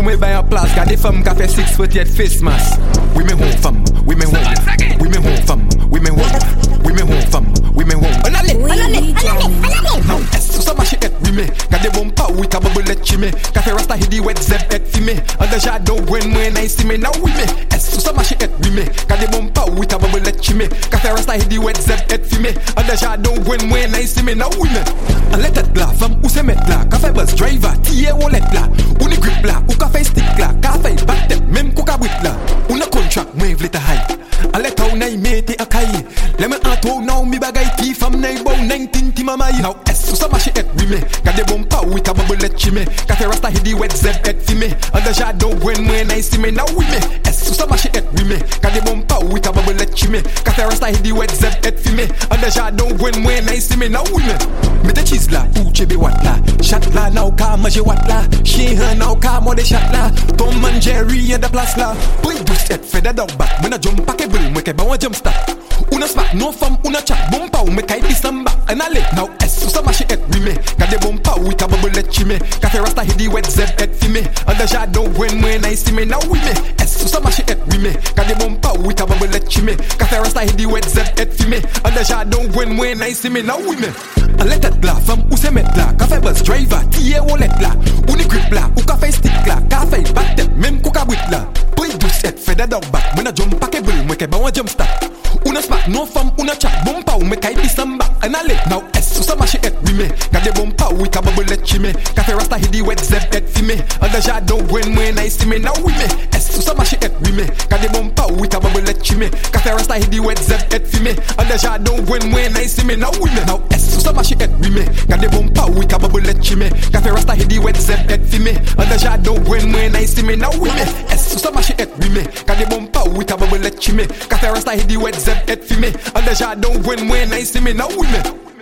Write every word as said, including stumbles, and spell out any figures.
me buy a place, got the femme qui fait six foot yet face mask. Oui mais home femme, oui mais home, oui mais home femme, oui mais home, oui mais home femme, oui mais home. On allez, on allez, on allez, on allez. Now est-ce ça marche et oui mais, got the bomb power with a bubble let chimé, café rasta hidi wet zeb et fumé. On the shadow when when I see me now oui mais, est-ce ça marche et oui mais, got the bomb power with a bubble let chimé, café rasta hidi wet zeb et fumé. On the shadow when when I see me now oui mais. On let it là, femme où c'est mettre là, café bus driver, tiye wallet là, ou ni grip là, ou café stick là, café batte même coca brut là, ou na contract moi vle ta high. On let how nay mete a kai, let me auto now mi bagay ti femme nay bow nineteen ti mama yi. Now est ça marche et oui mais, got the bomb power with a bubble let chimé, café rasta hidi wet zeb et fumé. On the shadow when when I see me now oui mais, est ça marche et oui mais, got the bomb power with a bubble let chimé, café rasta hidi wet zeb et fumé. On the shadow when when I see me now oui mais, mete cheese là, ou chebe wat là, chat là now ka manger wat là, chien now ka mo de chat là, Tom and Jerry en de place là. Boy boost et fait de dog back, me na jump pack bull, me ke ba wan jump start. Una smack no fam, una chat bomb pow, me kai disamba en ale. Now est ça marche et oui mais, got the bomb pow with a bubble let chimé, café rasta hidi wet zeb et fumé. On the shadow when when I see me now oui mais, est ça marche et oui mais, got the bomb pow with a bubble let chimé, café rasta hidi wet zeb et fumé. On the shadow when when I see me now oui mais. On let it là, femme où c'est mettre là, café bus driver, tiye wallet là, ou ni grip là, ou café stick là, café batte même coca brut là. Boy douce et fait de dog back, me na jump pack bull, me ke ba wan jump start. Una smack no femme, una chat bomb pow, me kai disamba en ale. Now est ça marche et oui mais, got the bomb pow with a bubble let chimé, café rasta hidi wet zeb et fumé. On the shadow when when I see me now oui mais, est ça marche et oui mais, got the bomb pow with a bubble let chimé, café rasta hidi wet zeb et fumé. On the shadow when when I see me now oui mais. Now est ça marche et oui mais, got the bomb pow with a bubble let chimé, café rasta hidi wet zeb et fumé. On the shadow when when I see me now oui mais, est ça marche et oui mais, got the bomb pow with a bubble let chimé, café rasta hidi wet zeb et fumé. On the shadow when when I see me now oui mais.